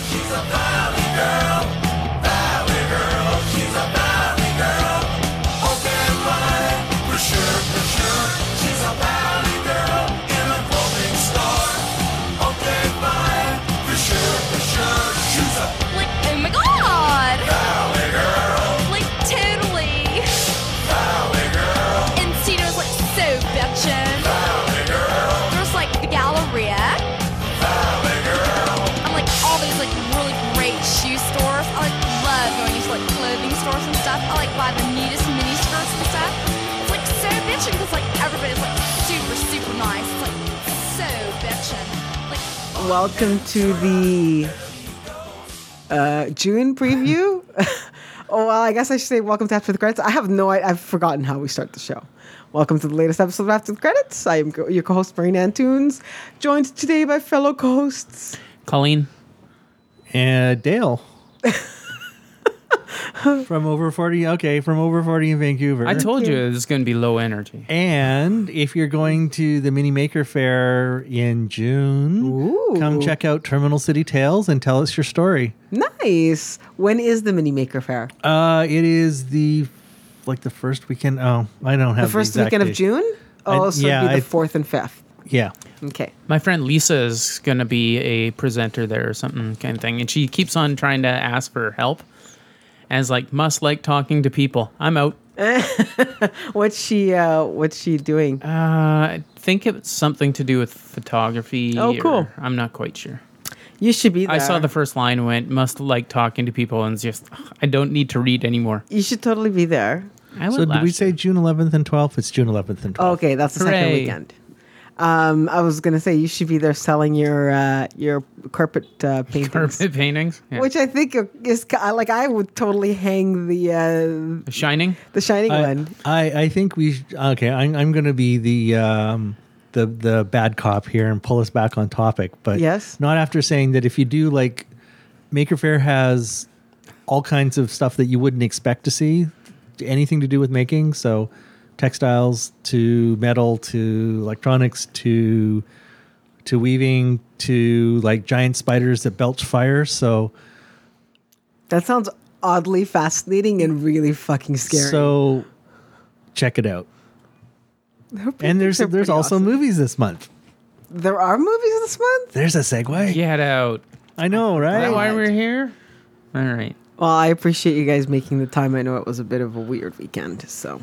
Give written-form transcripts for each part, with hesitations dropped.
She's a valley girl. Valley girl. She's a valley girl. Okay, fine. For sure, for sure. She's a valley girl in a clothing store. Okay, fine. For sure, for sure. She's a Like, oh my god! valley girl. Like, totally! Valley girl. And Cedar was like so bitchin'. Valley girl. There's like the Galleria. Valley girl. And like all these like really great shoe stores. I like love going into like clothing stores and stuff. I like buy the neatest mini skirts and stuff. It's like so bitchin' because like everybody's like super, super nice. It's like so bitchin'. Like, Welcome to the June preview. Oh, well, I guess I should say welcome to After the Credits. I have no idea. I've forgotten how we start the show. Welcome to the latest episode of After the Credits. I am your co-host, Marina Antunes, joined today by fellow co-hosts. Colleen. And Dale. From over 40. Okay, from over 40 in Vancouver. I told you it was going to be low energy. And if you're going to the Mini Maker Fair in June, Ooh. come check out Terminal City Tales and tell us your story. Nice. When is the Mini Maker Fair? It is the first weekend. Oh, I don't have The first exact weekend of date. June? Oh, so yeah, it'd be the 4th and 5th. Yeah. Okay. My friend Lisa is going to be a presenter there or something kind of thing. And she keeps on trying to ask for help. And it's like, must like talking to people. I'm out. What's she doing? I think it's something to do with photography. Oh, cool. I'm not quite sure. You should be there. I saw the first line went, must like talking to people. And it's just, I don't need to read anymore. You should totally be there. I went So did we last say year. June 11th and 12th? It's June 11th and 12th. Okay, that's the second Hooray. weekend. I was gonna say you should be there selling your carpet paintings, Carpet paintings? Yeah. which I think is like I would totally hang the Shining? Shining one. I think we okay. I'm going to be the bad cop here and pull us back on topic, but Yes. not after saying that if you do like Maker Faire has all kinds of stuff that you wouldn't expect to see, anything to do with making, so textiles to metal to electronics to weaving to like giant spiders that belch fire. So That sounds oddly fascinating and really fucking scary. so check it out. And there's are pretty also awesome. movies this month. There are movies this month. There's a segue. Get out. I know, Is right? that why we're here? All right. Well, I appreciate you guys making the time. I know it was a bit of a weird weekend, so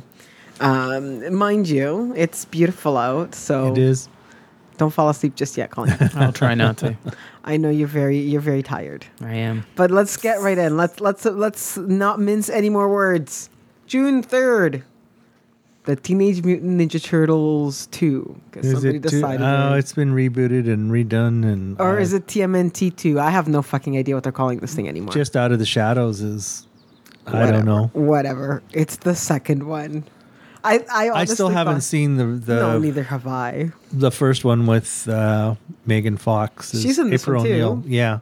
mind you, it's beautiful out. So It is. don't fall asleep just yet, Colin. I'll try not to. I know you're very tired. I am. But let's get right in. Let's not mince any more words. June 3rd, the Teenage Mutant Ninja Turtles 2. Because Is somebody it too, decided. oh, it's been rebooted and redone, and or is it TMNT 2? I have no fucking idea what they're calling this thing anymore. just Out of the Shadows? Is I don't know. Whatever. It's the second one. I I still honestly haven't thought- seen No, neither have I. the first one with Megan Fox. Is She's in this April one, too. O'Neil. Yeah.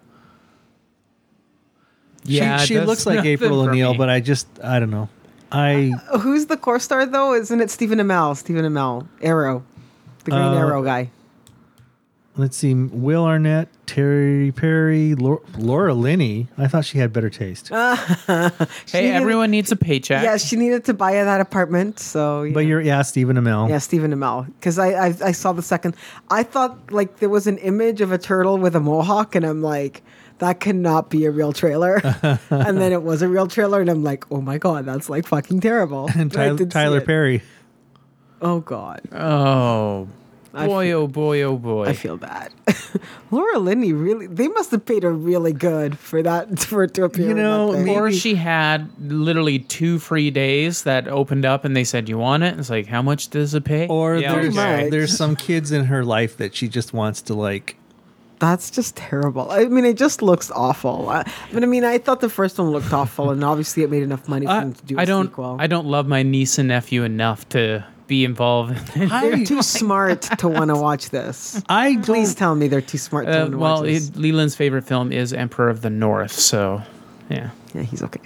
Yeah, she that's looks like nothing April for O'Neil, me. but I don't know. Who's the core star though? Isn't it Stephen Amell? Arrow, the Green Arrow guy. Let's see. Will Arnett, Terry Perry, Laura Linney. I thought she had better taste. Hey, everyone needs a paycheck. Yeah, she needed to buy that apartment, so. Yeah. But Stephen Amell. Yeah, Stephen Amell. Because I saw the second. I thought like there was an image of a turtle with a mohawk, and I'm like, that cannot be a real trailer. And then it was a real trailer, and I'm like, oh my god, that's like fucking terrible. And But I did see Tyler it. Perry. Oh god, Oh, I boy, feel- oh, boy, oh, boy. I feel bad. Laura Linney really. They must have paid her really good for that for it to appear. You know, in that thing. Or she had literally 2 free days that opened up and they said, you want it? It's like, how much does it pay? Or Yeah, Pretty much. there's some kids in her life that she just wants to like. That's just terrible. I mean, it just looks awful. But I mean, I thought the first one looked awful, and obviously it made enough money for them to do a sequel. I don't love my niece and nephew enough to be involved in it. They're too smart to want to watch this. Please tell me they're too smart to want to watch this. Leland's favorite film is Emperor of the North, so yeah. Yeah, he's okay.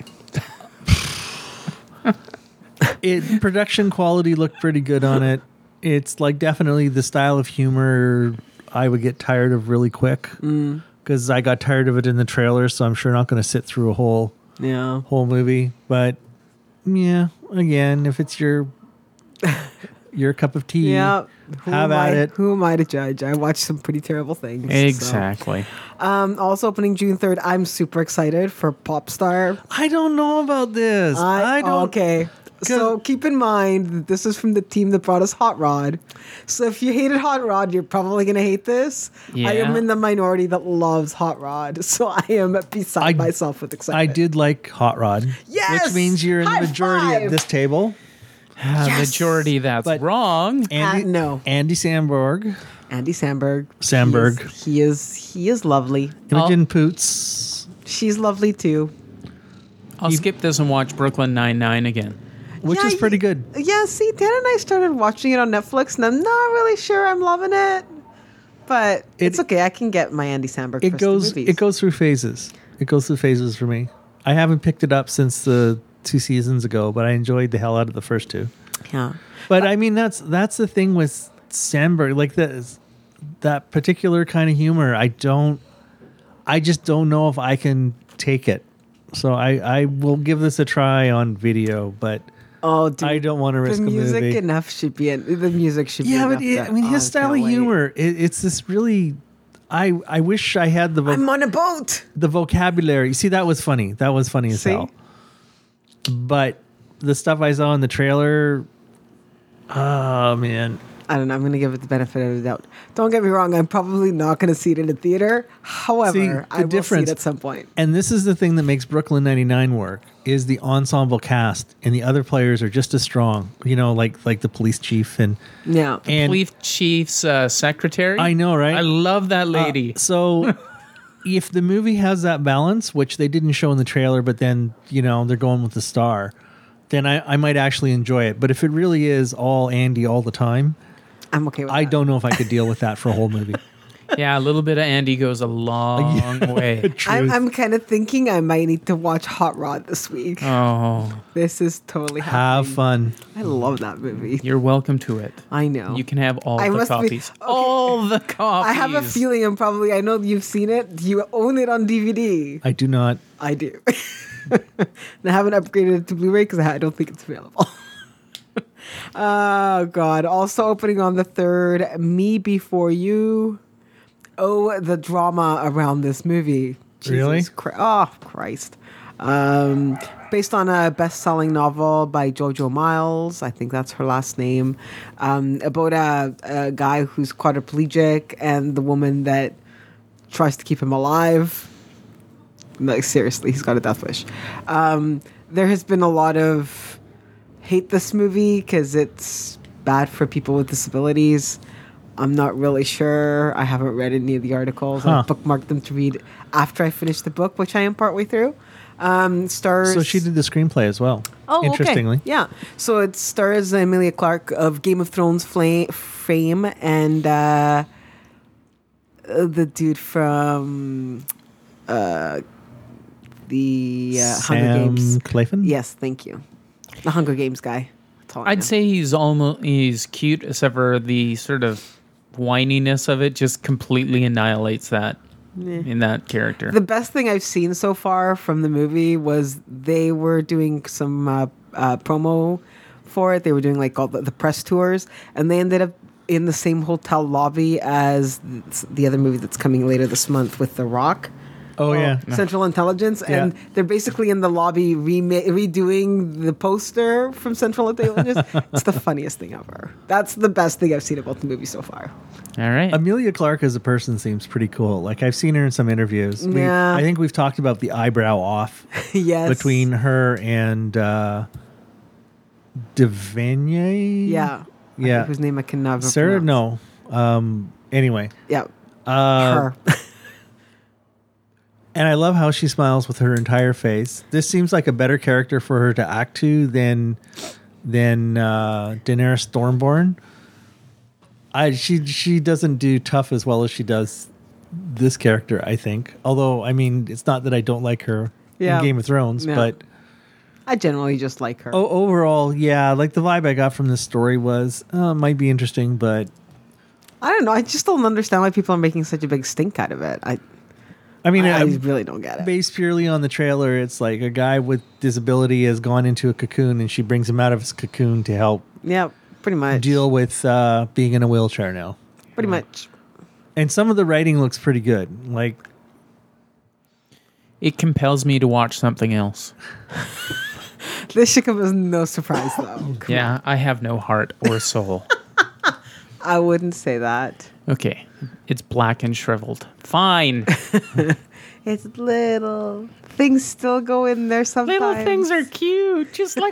Production quality looked pretty good on it. It's like definitely the style of humor I would get tired of really quick because I got tired of it in the trailer, so I'm sure not going to sit through a whole movie. But yeah, again, if it's your cup of tea, Yeah. have at it. Who am I to judge? I watched some pretty terrible things. so. Exactly. Also opening June 3rd, I'm super excited for Popstar. I don't know about this. I don't. Okay. So keep in mind that this is from the team that brought us Hot Rod. So if you hated Hot Rod, you're probably going to hate this. I am Yeah. in the minority that loves Hot Rod. So I am beside myself with I excitement. did like Hot Rod. Yes! Which means you're in the High majority five! at this table. Majority that's But- wrong. No. Andy Samberg. Andy Samberg. Samberg. He is lovely. Imogen Poots. She's lovely too. I'll skip this and watch Brooklyn Nine-Nine again. Which Yeah, is pretty good. Yeah, see, Dan and I started watching it on Netflix, and I'm not really sure I'm loving it. But it's okay. I can get my Andy Samberg. It Christie goes movies. it goes through phases. It goes through phases for me. I haven't picked it up since the 2 seasons ago, but I enjoyed the hell out of the first 2. Yeah. But I mean, that's the thing with Samberg, like that particular kind of humor. I just don't know if I can take it. So I will give this a try on video, but Oh, dude, I don't want to risk the a music movie. enough should be in. The music should be. Yeah, enough but that- I mean, his style of can't wait. humor, it's this really. I wish I had I'm on a boat. the vocabulary. See, that was funny. That was funny as See? hell. But the stuff I saw in the trailer, oh man. I don't know. I'm going to give it the benefit of the doubt. Don't get me wrong. I'm probably not going to see it in a theater. However, See, the I will see difference- it at some point. And this is the thing that makes Brooklyn 99 work is the ensemble cast, and the other players are just as strong. You know, like the police chief and Yeah. Police chief's secretary. I know, right? I love that lady. So if the movie has that balance, which they didn't show in the trailer, but then, you know, they're going with the star, then I might actually enjoy it. But if it really is all Andy all the time, I'm okay with I that. don't know if I could deal with that for a whole movie. Yeah, a little bit of Andy goes a long way. I'm kind of thinking I might need to watch Hot Rod this week. Oh, This is totally Have happening. fun. I love that movie. you're welcome to it. I know. You can have all I the must be- copies. okay. All the copies. I have a feeling I know you've seen it. You own it on DVD. I do not. I do. And I haven't upgraded it to Blu-ray because I don't think it's available. Oh, God. Also opening on the 3rd, Me Before You. Oh, the drama around this movie. Really? Christ. Based on a best-selling novel by Jojo Miles. I think that's her last name. About a guy who's quadriplegic and the woman that tries to keep him alive. Like, seriously, he's got a death wish. There has been a lot of hate this movie because it's bad for people with disabilities. I'm not really sure. I haven't read any of the articles. I bookmarked them to read after I finish the book, which I am partway through. Stars. So she did the screenplay as well. Oh, interestingly. okay. Yeah. So it stars Emilia Clarke of Game of Thrones fame and the dude from the Hunger Sam Games. Claflin? Yes, thank you. The Hunger Games guy. That's all I know. I'd say he's cute, except for the sort of whininess of it just completely annihilates that in that character. The best thing I've seen so far from the movie was they were doing some promo for it. They were doing like all the press tours, and they ended up in the same hotel lobby as the other movie that's coming later this month with The Rock. Oh, yeah. Central Intelligence, and Yeah. they're basically in the lobby redoing the poster from Central Intelligence. It's the funniest thing ever. That's the best thing I've seen about the movie so far. All right. Amelia Clark as a person seems pretty cool. Like, I've seen her in some interviews. Yeah. I think we've talked about the eyebrow off Yes. between her and Devanye. Yeah. Yeah. Whose name I can never Sarah? pronounce. No. Anyway. Yeah. Uh, Her. And I love how she smiles with her entire face. This seems like a better character for her to act to than Daenerys Stormborn. She doesn't do tough as well as she does this character, I think. Although, I mean, it's not that I don't like her Yeah. in Game of Thrones, Yeah. but I generally just like her. overall, yeah, like the vibe I got from this story was might be interesting, but I don't know. I just don't understand why people are making such a big stink out of it. I mean, I really don't get it. based purely on the trailer, it's like a guy with disability has gone into a cocoon, and she brings him out of his cocoon to help Yeah, pretty much. deal with being in a wheelchair now. Pretty much. And some of the writing looks pretty good. Like, It compels me to watch something else. This should come as no surprise, though. Come Yeah, I have no heart or soul. on. I wouldn't say that. Okay, it's black and shriveled. Fine. It's little things still go in there sometimes. Little things are cute, just like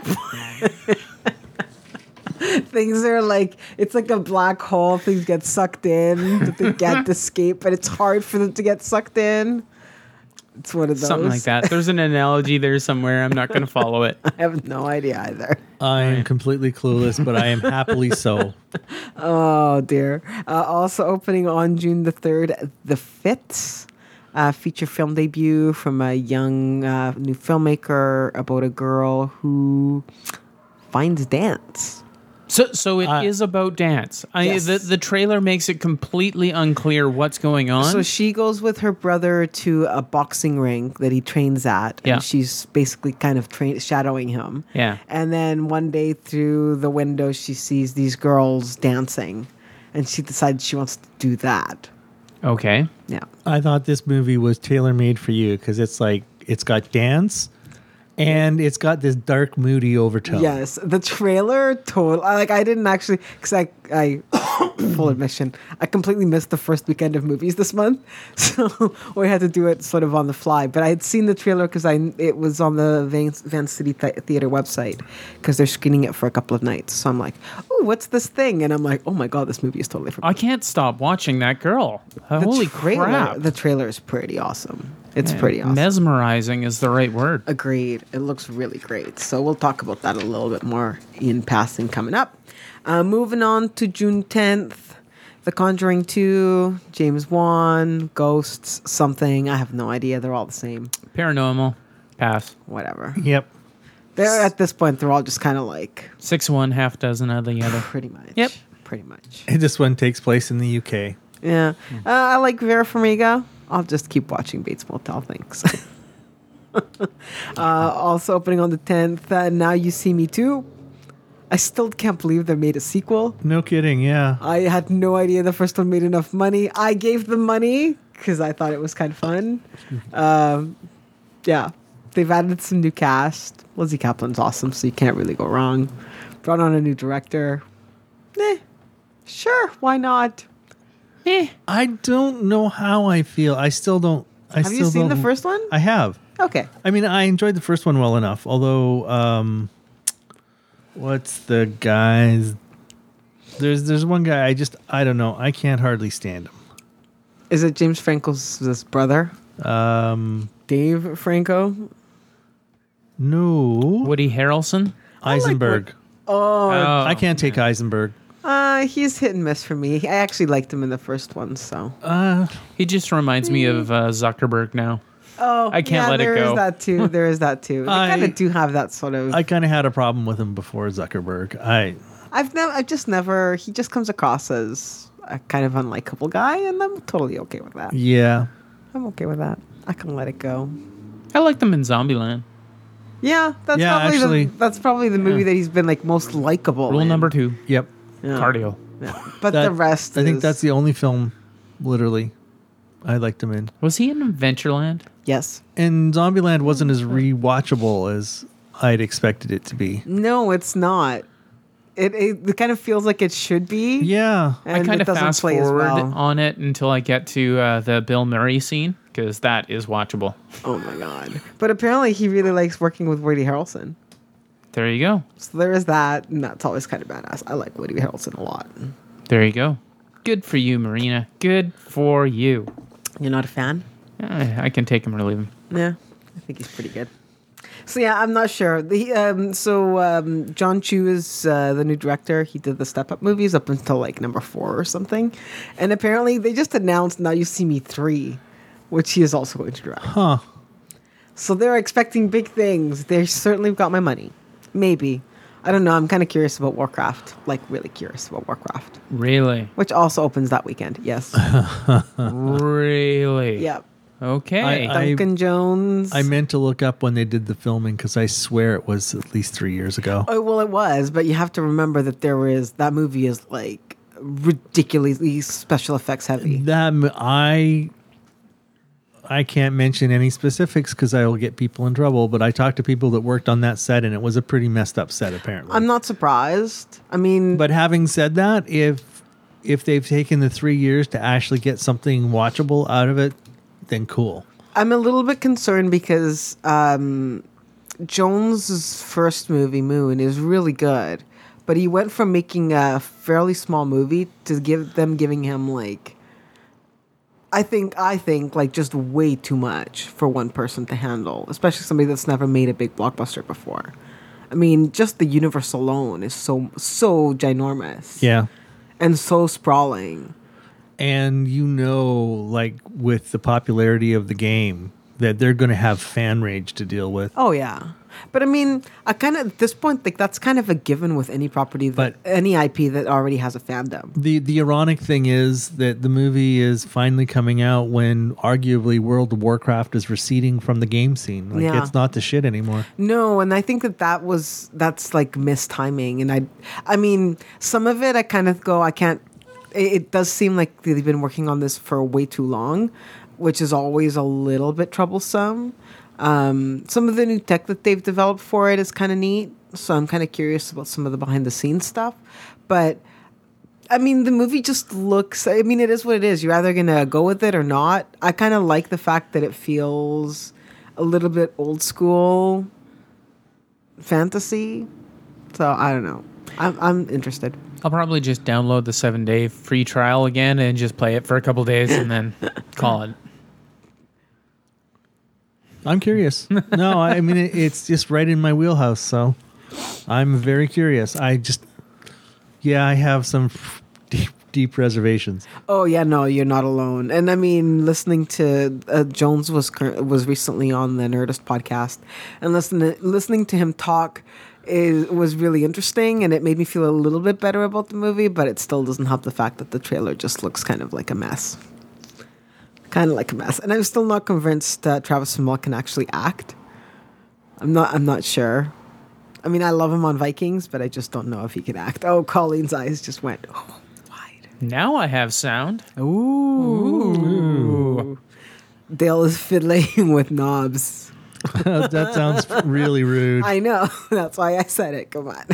Things are like, it's like a black hole. Things get sucked in, but they can't escape, but it's hard for them to get sucked in. It's one of those. something like that. There's an analogy there somewhere. I'm not going to follow it. I have no idea either. I am completely clueless, but I am happily so. Oh dear. Also opening on June the 3rd, The Fits, feature film debut from a young new filmmaker about a girl who finds dance. So it is about dance. Yes. The trailer makes it completely unclear what's going on. So she goes with her brother to a boxing ring that he trains at, and Yeah. she's basically kind of shadowing him. Yeah. And then one day through the window, she sees these girls dancing, and she decides she wants to do that. Okay. Yeah. I thought this movie was tailor-made for you because it's like, it's got dance and it's got this dark, moody overtone. Yes, the trailer total. I didn't actually, because I full admission, I completely missed the first weekend of movies this month, so we had to do it sort of on the fly. But I had seen the trailer because it was on the Van City Theater website because they're screening it for a couple of nights. So I'm like, oh, what's this thing? And I'm like, oh my god, this movie is totally for me. I can't stop watching that girl. Holy crap. The trailer is pretty awesome. It's pretty awesome. Mesmerizing is the right word. Agreed. It looks really great. So we'll talk about that a little bit more in passing coming up. Moving on to June 10th, The Conjuring 2, James Wan, Ghosts, something. I have no idea. They're all the same. Paranormal. Pass. Whatever. Yep. They're at this point, they're all just kind of like 6 one, half dozen of the other. pretty much. Yep. Pretty much. This one takes place in the UK. Yeah. I like Vera Farmiga. I'll just keep watching Bates Motel things. Also opening on the 10th, Now You See Me Too. I still can't believe they made a sequel. No kidding, yeah. I had no idea the first one made enough money. I gave them money because I thought it was kind of fun. Yeah. They've added some new cast. Lizzie Kaplan's awesome, so you can't really go wrong. Brought on a new director. Sure, why not? I don't know how I feel. I still don't. Have you seen the first one? I have. Okay. I mean, I enjoyed the first one well enough. Although, what's the guy's? There's one guy. I don't know. I can't hardly stand him. Is it James Franco's his brother? Dave Franco? No. Woody Harrelson. Eisenberg. Oh, I can't take Eisenberg. he's hit and miss for me. I actually liked him in the first one, so. He just reminds me of Zuckerberg now. Oh, I can't let it There go. is that too. There is that too. They kind of do have that sort of. I kind of had a problem with him before Zuckerberg. I've just never. He just comes across as a kind of unlikable guy, and I'm totally okay with that. Yeah. I'm okay with that. I can let it go. I like them in Zombieland. Yeah, that's Yeah, probably actually- that's probably the movie that he's been like most likable. Rule in. number 2. Yep. Yeah. Cardio. Yeah. But the rest, I think is- that's the only film, literally, I liked him in. Was he in Adventureland? yes. And Zombieland wasn't as rewatchable as I'd expected it to be. No, it's not. It kind of feels like it should be. Yeah. And I kind it of doesn't fast play as forward well. on it until I get to the Bill Murray scene because that is watchable. Oh my god! But apparently, he really likes working with Woody Harrelson. There you go. So there is that, and that's always kind of badass. I like Woody Harrelson a lot. There you go. Good for you, Marina. Good for you. You're not a fan? I can take him or leave him. Yeah, I think he's pretty good. So yeah, I'm not sure. John Chu is the new director. He did the Step Up movies up until like number 4 or something, and apparently they just announced Now You See Me 3, which he is also going to direct. Huh. So they're expecting big things. They certainly got my money. Maybe. I don't know. I'm kind of curious about Warcraft. Like really curious about Warcraft, Really? which also opens that weekend. Yes. Really? Yeah. Okay. Duncan Jones. I meant to look up when they did the filming because I swear it was at least 3 years ago. Oh, well, it was, but you have to remember that that movie is like ridiculously special effects heavy. I can't mention any specifics because I will get people in trouble, but I talked to people that worked on that set and it was a pretty messed up set apparently. I'm not surprised. I mean, But having said that, if they've taken the 3 years to actually get something watchable out of it, then cool. I'm a little bit concerned because Jones's first movie, Moon, is really good, but he went from making a fairly small movie to giving him like, I think like just way too much for one person to handle, especially somebody that's never made a big blockbuster before. I mean, just the universe alone is so ginormous. Yeah. And so sprawling. And like with the popularity of the game, that they're going to have fan rage to deal with. Oh yeah, but I mean, I kind of at this point think that's kind of a given with any property any IP that already has a fandom. The ironic thing is that the movie is finally coming out when arguably World of Warcraft is receding from the game scene. Like Yeah. it's not the shit anymore. No, and I think that's like mistiming, and I mean, some of it I kind of go, I can't. It does seem like they've been working on this for way too long, which is always a little bit troublesome. Some of the new tech that they've developed for it is kind of neat, so I'm kind of curious about some of the behind the scenes stuff. But I mean, the movie just looks. I mean, it is what it is. You're either gonna go with it or not. I kind of like the fact that it feels a little bit old school fantasy. So I don't know. I'm interested. I'll probably just download the 7-day free trial again and just play it for a couple days and then call it. I'm curious. No, I mean, it's just right in my wheelhouse, so I'm very curious. I have some deep reservations. Oh yeah, no, you're not alone. And I mean, listening to Jones was recently on the Nerdist podcast, and listening to him talk was really interesting, and it made me feel a little bit better about the movie. But it still doesn't help the fact that the trailer just looks kind of like a mess, and I'm still not convinced that Travis Fimmel can actually act. I'm not sure. I mean, I love him on Vikings, but I just don't know if he can act. Oh, Colleen's eyes just went wide. Now I have sound. Ooh. Dale is fiddling with knobs. That sounds really rude. I know. That's why I said it. Come on.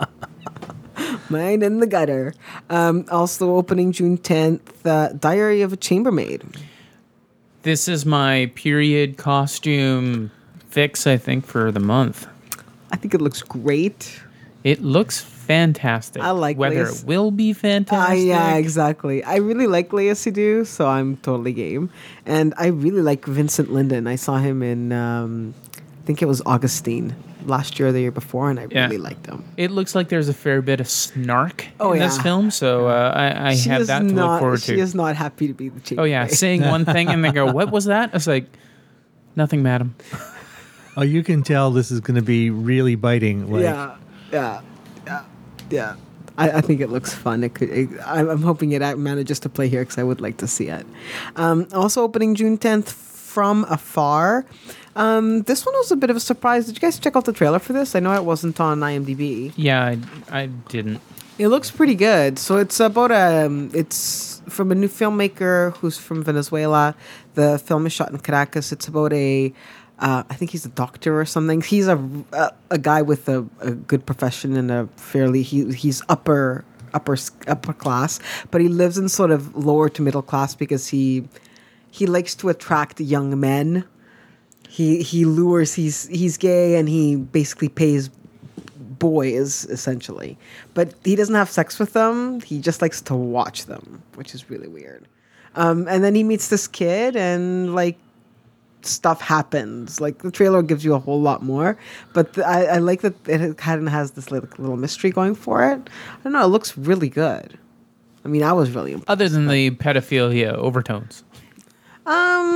Mine in the gutter. Also opening June 10th, Diary of a Chambermaid. This is my period costume fix, I think, for the month. I think it looks great. It looks fantastic. I like whether Leia. it will be fantastic. Yeah, exactly. I really like Leia Seydoux, so I'm totally game. And I really like Vincent Linden. I saw him in, I think it was Augustine last year or the year before, and I really liked him. It looks like there's a fair bit of snark Oh, in this yeah. film, so I have that to look forward to. She is not happy to be the chambermaid. Oh yeah, saying one thing and then go, "What was that?" It's like, nothing, madam. Oh, you can tell this is going to be really biting. Like, Yeah. I think it looks fun. I'm hoping it manages to play here because I would like to see it. Also opening June 10th, From Afar. This one was a bit of a surprise. Did you guys check out the trailer for this? I know it wasn't on IMDb. Yeah, I didn't. It looks pretty good. So it's about it's from a new filmmaker who's from Venezuela. The film is shot in Caracas. It's about I think he's a doctor or something. He's a guy with a good profession and a fairly he's upper class, but he lives in sort of lower to middle class because he likes to attract young men. He lures. He's gay and he basically pays boys essentially, but he doesn't have sex with them. He just likes to watch them, which is really weird. And then he meets this kid and like stuff happens. Like the trailer gives you a whole lot more, but I like that it kind of has this little mystery going for it. I don't know. It looks really good. I mean, I was really impressed. Other than the pedophilia overtones.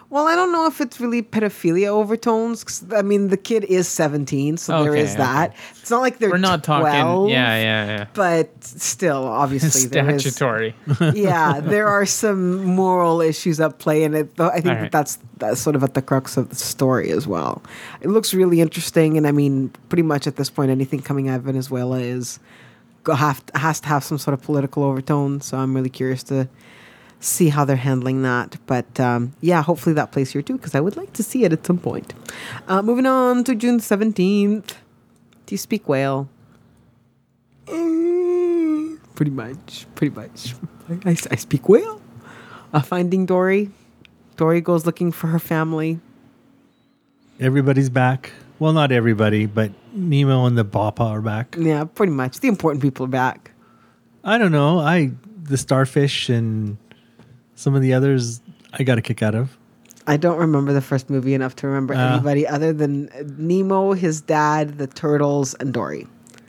Well, I don't know if it's really pedophilia overtones. 'Cause, I mean, the kid is 17, so there Okay, is that. It's not like they're We're not 12, talking. Yeah. But still, obviously, there is. Statutory. Yeah, there are some moral issues at play, and I think All right. that's sort of at the crux of the story as well. It looks really interesting, and I mean, pretty much at this point, anything coming out of Venezuela has to have some sort of political overtone. So I'm really curious to see how they're handling that. But yeah, hopefully that plays here too, because I would like to see it at some point. Moving on to June 17th. Do you speak whale? Pretty much. I speak whale. Finding Dory. Dory goes looking for her family. Everybody's back. Well, not everybody, but Nemo and the Bappa are back. Yeah, pretty much. The important people are back. I don't know. The starfish and some of the others I got a kick out of. I don't remember the first movie enough to remember anybody other than Nemo, his dad, the turtles, and Dory.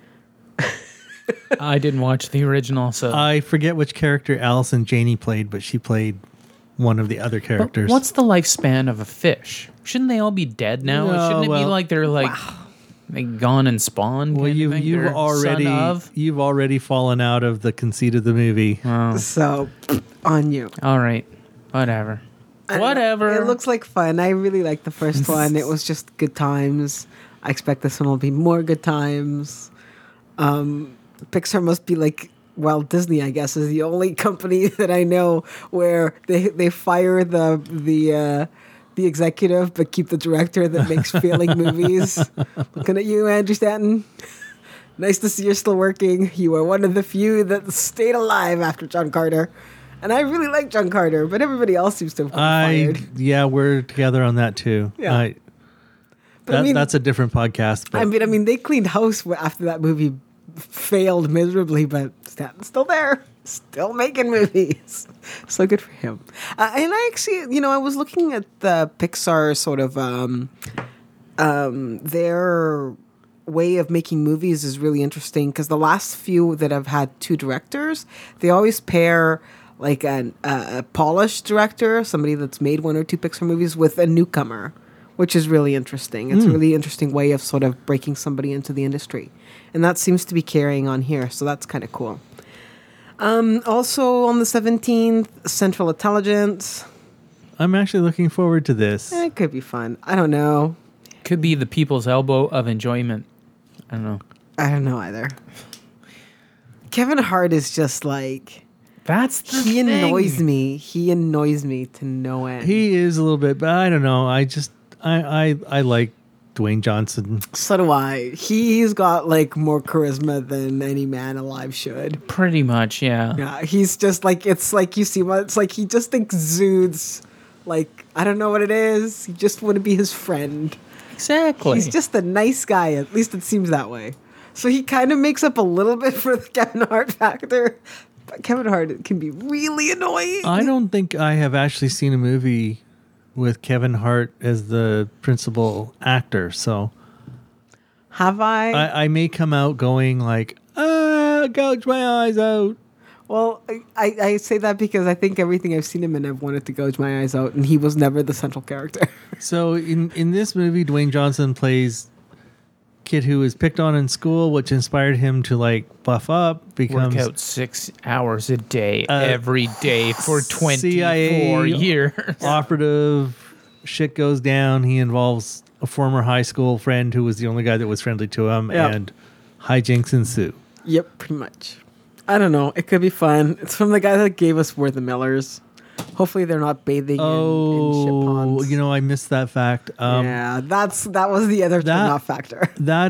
I didn't watch the original, so. I forget which character Allison Janney played, but she played one of the other But characters. what's the lifespan of a fish? Shouldn't they all be dead now? No, Shouldn't it be well- like they're like they gone and spawned? Well, kind of thing? you've They're already son of? you've already fallen out of the conceit of the movie. Oh, So, on you. all right, whatever. I don't know. Whatever. It looks like fun. I really liked the first one. It was just good times. I expect this one will be more good times. Pixar must be like, well, Disney, I guess, is the only company that I know where they fire the executive but keep the director that makes failing movies. Looking at you, Andrew Stanton. Nice to see you're still working. You are one of the few that stayed alive after John Carter. And I really like John Carter, but everybody else seems to have been fired. Yeah, we're together on that too. Yeah. But I mean- that's a different podcast. But I mean, they cleaned house after that movie failed miserably, but Stanton's still there, still making movies. So good for him. And I actually, I was looking at the Pixar sort of their way of making movies is really interesting because the last few that have had two directors, they always pair like a polished director, somebody that's made one or two Pixar movies, with a newcomer, which is really interesting. It's a really interesting way of sort of breaking somebody into the industry. And that seems to be carrying on here, so that's kind of cool. Also on the 17th, Central Intelligence. I'm actually looking forward to this. It could be fun. I don't know. Could be the people's elbow of enjoyment. I don't know. I don't know either. Kevin Hart is just like... That's the He thing. annoys me. He annoys me to no end. He is a little bit, but I don't know. I like Dwayne Johnson. So do I. He's got like more charisma than any man alive should. Pretty much, yeah. Yeah, he's just like, it's like you see what it's like. He just exudes like, I don't know what it is. You just want to be his friend. Exactly. He's just a nice guy. At least it seems that way. So he kind of makes up a little bit for the Kevin Hart factor. But Kevin Hart can be really annoying. I don't think I have actually seen a movie with Kevin Hart as the principal actor. So Have I? I may come out going like, gouge my eyes out. Well, I say that because I think everything I've seen him in, I've wanted to gouge my eyes out, and he was never the central character. So in this movie, Dwayne Johnson plays kid who was picked on in school, which inspired him to like buff up, becomes Work out 6 hours a day, every day for 24 CIA years. operative. Shit goes down. He involves a former high school friend who was the only guy that was friendly to him, Yeah. and hijinks ensue. Yep, pretty much. I don't know. It could be fun. It's from the guy that gave us We're the Millers. Hopefully they're not bathing in shit ponds. I missed that fact. Yeah, that was the other turn off factor.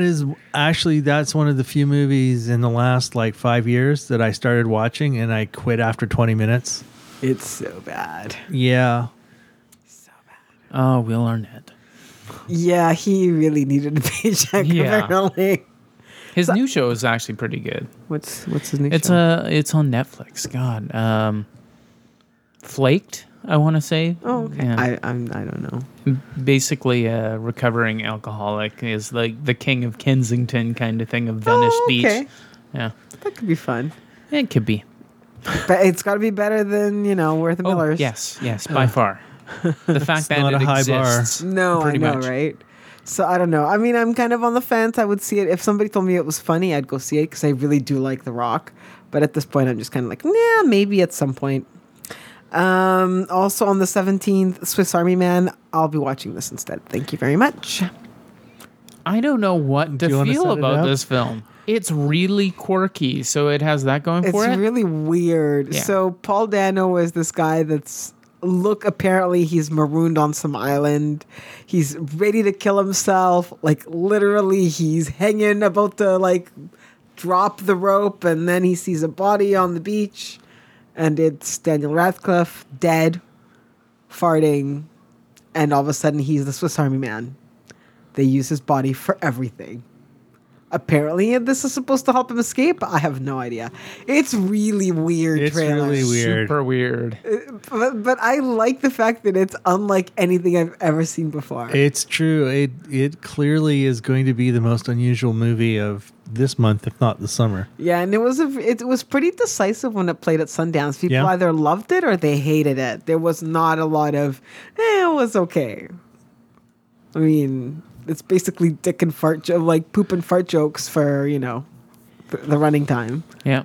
That's one of the few movies in the last like 5 years that I started watching and I quit after 20 minutes. It's so bad. Yeah. Oh, Will Arnett. Yeah, he really needed a paycheck, Yeah. apparently. His new show is actually pretty good. What's his new It's show? it's on Netflix. God, Flaked. I want to say. Oh, okay. Yeah. I don't know. Basically, a recovering alcoholic is like the king of Kensington kind of thing of Venice Beach. Okay. Yeah, That could be fun. it could be. But it's got to be better than, We're the Oh, Millers. yes, by far. The fact that not it a high bar. exists. No, pretty I know, much. right? So I don't know. I mean, I'm kind of on the fence. I would see it if somebody told me it was funny. I'd go see it because I really do like The Rock. But at this point, I'm just kind of like, nah, maybe at some point. Also on the 17th, Swiss Army Man. I'll be watching this instead. Thank you very much. I don't know what to you wanna feel set it about up? this film. It's really quirky, so it has that going It's for it. really weird. Yeah. So Paul Dano is this guy that's apparently he's marooned on some island. He's ready to kill himself. Like literally he's hanging about to like drop the rope and then he sees a body on the beach and it's Daniel Radcliffe dead, farting, and all of a sudden he's the Swiss Army Man. They use his body for everything. Apparently, this is supposed to help him escape. I have no idea. It's really weird. It's trailer. really weird. Super weird. But I like the fact that it's unlike anything I've ever seen before. It's true. It clearly is going to be the most unusual movie of this month, if not the summer. Yeah, and it was pretty decisive when it played at Sundance. People Yeah. either loved it or they hated it. There was not a lot of, it was okay. I mean, it's basically dick and fart, like poop and fart jokes for, the running time. Yeah.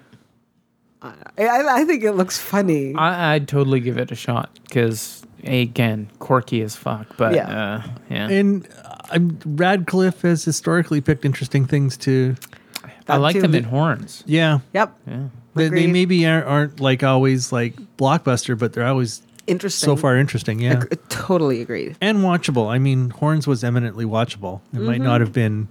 I think it looks funny. I'd totally give it a shot because, again, quirky as fuck. But, Yeah. yeah. And Radcliffe has historically picked interesting things to. I like too. them in horns. Yeah. Yep. Yeah. They Agreed. maybe aren't like always like blockbuster, but they're always Interesting. so far interesting. Yeah. Totally agreed. And watchable. I mean, Horns was eminently watchable. It might Mm-hmm. not have been.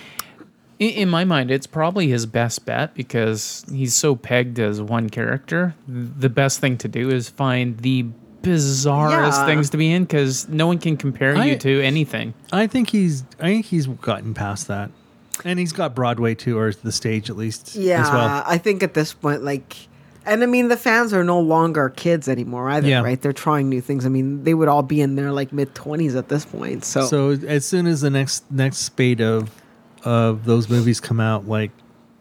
In my mind, it's probably his best bet because he's so pegged as one character. The best thing to do is find the bizarrest Yeah. things to be in because no one can compare you to anything. I think he's gotten past that. And he's got Broadway too, or the stage at least Yeah, as well. I think at this point, and I mean, the fans are no longer kids anymore either, Yeah. right? They're trying new things. I mean, they would all be in their mid-20s at this point. So, So as soon as the next spate of those movies come out, I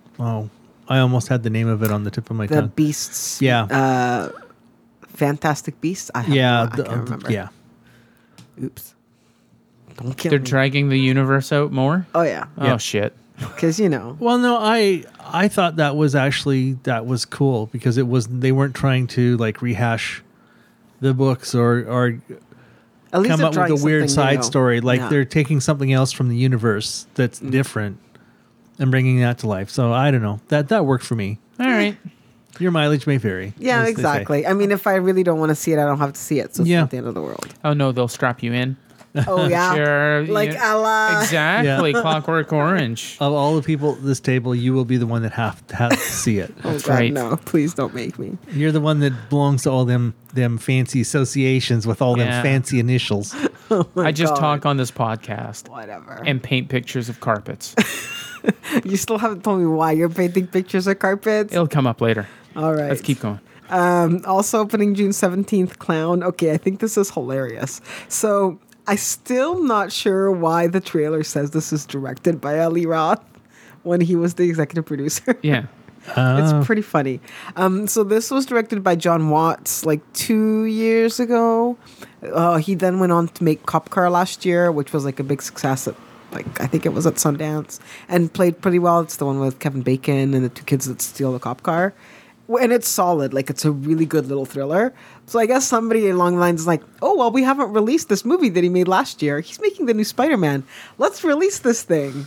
almost had the name of it on the tip of my the tongue. Beasts, Yeah. Fantastic Beasts. I can't remember. yeah. Oops. Don't kill They're me. dragging the universe out more. Oh yeah, Oh shit! because Well, no, I thought that was cool because they weren't trying to rehash the books or at least come they're up with trying a weird something side new. story. Yeah. They're taking something else from the universe that's different and bringing that to life. So I don't know. That worked for me. All right. Your mileage may vary. Yeah, as they say. exactly. I mean, if I really don't want to see it, I don't have to see it. So it's Yeah. not the end of the world. Oh no, they'll strap you in. Oh yeah, Sure, like yeah. a la Exactly, Yeah. Clockwork Orange. Of all the people at this table, you will be the one that have to see it. Oh That's God, right. no! Please don't make me. You're the one that belongs to all them fancy associations with all Yeah. them fancy initials. I just God. talk on this podcast Whatever. and paint pictures of carpets. You still haven't told me why you're painting pictures of carpets. It'll come up later. All right. Let's keep going. Also opening June 17th, Clown. Okay, I think this is hilarious. So I still not sure why the trailer says this is directed by Eli Roth when he was the executive producer. Yeah. It's pretty funny. So this was directed by John Watts 2 years ago. He then went on to make Cop Car last year, which was a big success at I think it was at Sundance, and played pretty well. It's the one with Kevin Bacon and the two kids that steal the cop car. And it's solid. It's a really good little thriller. So I guess somebody along the lines is oh, well, we haven't released this movie that he made last year. He's making the new Spider-Man. Let's release this thing.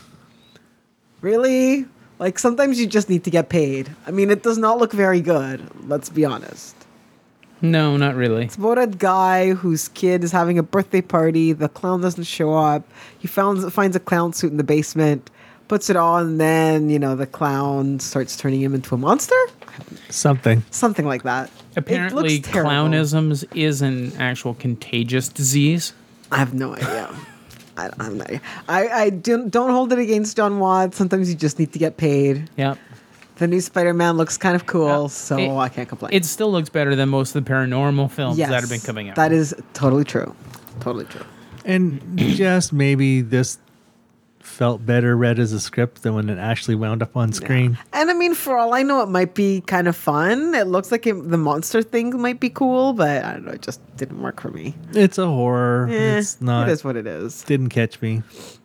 Really? Sometimes you just need to get paid. I mean, it does not look very good. Let's be honest. No, not really. It's about a guy whose kid is having a birthday party. The clown doesn't show up. He finds a clown suit in the basement, puts it on, and then, the clown starts turning him into a monster? Something. Something like that. Apparently, It looks terrible. clownisms is an actual contagious disease. I have no idea. I don't have no idea. I don't hold it against John Watts. Sometimes you just need to get paid. Yep. The new Spider-Man looks kind of cool, so It- I can't complain. It still looks better than most of the paranormal films Yes, that have been coming out. That is totally true. Totally true. And just maybe this felt better read as a script than when it actually wound up on screen. And I mean, for all I know, it might be kind of fun. It looks like the monster thing might be cool, but I don't know. It just didn't work for me. It's a horror. It's not. It is what it is. Didn't catch me.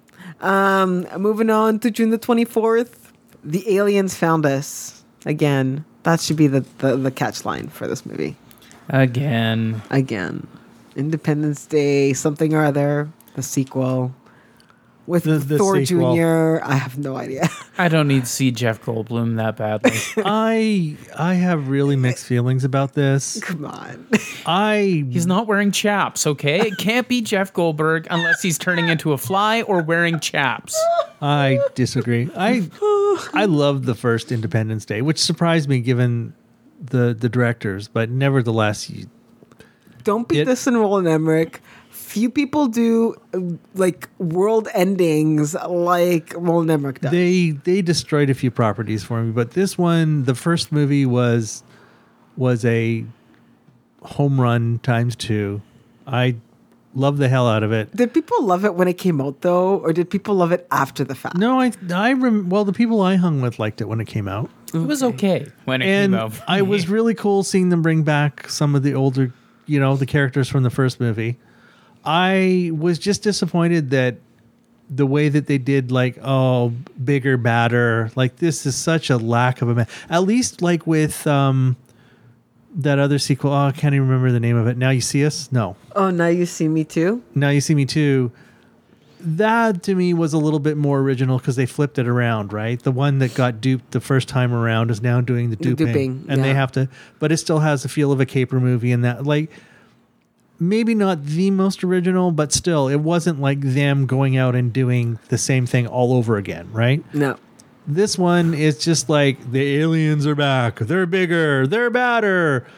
Moving on to June the 24th, the aliens found us again. That should be the catch line for this movie. Again. Independence Day, something or other, the sequel with The Thor sequel. Jr. I have no idea. I don't need to see Jeff Goldblum that badly. I have really mixed feelings about this. Come on. He's not wearing chaps, okay? It can't be Jeff Goldberg unless he's turning into a fly or wearing chaps. I disagree. I loved the first Independence Day, which surprised me given the directors, but nevertheless, Don't beat this in Roland Emmerich. Few people do like world endings like Roland Emmerich does. they destroyed a few properties for me, but this one, the first movie was a home run ×2. I love the hell out of it. Did people love it when it came out though, or did people love it after the fact? No, well, the people I hung with liked it when it came out. It was okay when it And came out. I was really cool seeing them bring back some of the older, the characters from the first movie. I was just disappointed that the way that they did, like, bigger, badder, like this is such a lack of at least like with that other sequel. I can't even remember the name of it. Now You See Us? No. Oh, Now You See Me Too? Now You See Me Too. That to me was a little bit more original because they flipped it around, right? The one that got duped the first time around is now doing the duping. And they yeah. have to, but it still has the feel of a caper movie and that, like, maybe not the most original, but still, it wasn't like them going out and doing the same thing all over again, right? No. This one is just like, the aliens are back. They're bigger. They're badder.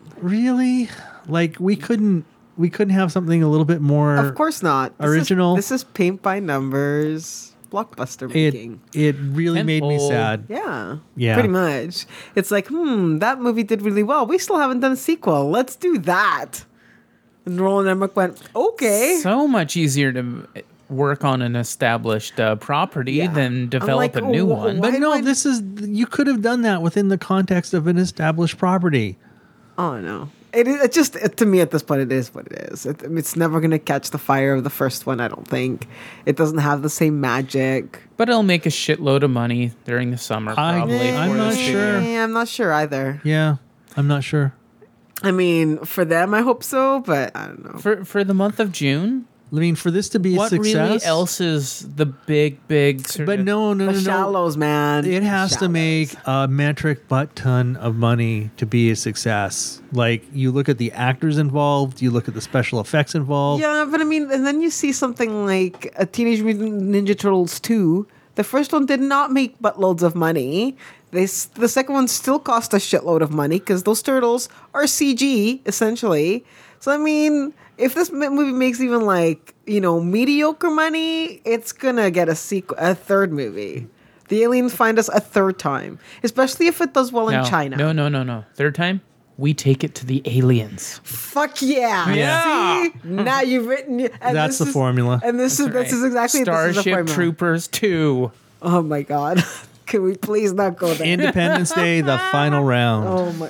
Really? Like, we couldn't have something a little bit more Of course not. original. This is paint by numbers, blockbuster making. It really made me Tentpole. sad. Yeah. Yeah. Pretty much. It's like, that movie did really well. We still haven't done a sequel. Let's do that. And Roland Emmerich went, okay. So much easier to work on an established property Yeah. than develop like, a new wh- one. why But do no, I- you could have done that within the context of an established property. Oh, no. It just, to me at this point, it is what it is. It's never going to catch the fire of the first one, I don't think. It doesn't have the same magic. But it'll make a shitload of money during the summer, probably. I'm for not the sure. studio. Yeah, I'm not sure either. Yeah, I'm not sure. I mean, for them, I hope so, but I don't know. For the month of June, I mean, for this to be a what success, really else is the big sort but of- no. The Shallows, man. It has to Shallows. make a metric butt ton of money to be a success. Like, you look at the actors involved, you look at the special effects involved. Yeah, but I mean, and then you see something like a Teenage Mutant Ninja Turtles 2. The first one did not make buttloads of money. The second one still cost a shitload of money because those turtles are CG, essentially. So, I mean, if this movie makes even like, mediocre money, it's going to get a third movie. The aliens find us a third time, especially if it does well in China. No. Third time, we take it to the aliens. Fuck yeah. Yeah. See? Now you've written. And That's this the formula. And this is exactly this is the Starship formula. Troopers 2. Oh my god. Can we please not go there? Independence Day, the final round.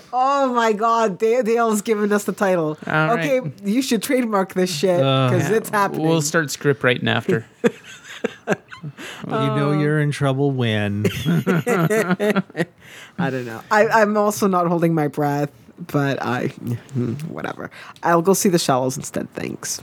Oh my god. Dale's giving us the title. All okay, right. you should trademark this shit because it's happening. We'll start script writing after. You know you're in trouble when. I don't know. I'm also not holding my breath, but whatever. I'll go see The Shallows instead. Thanks.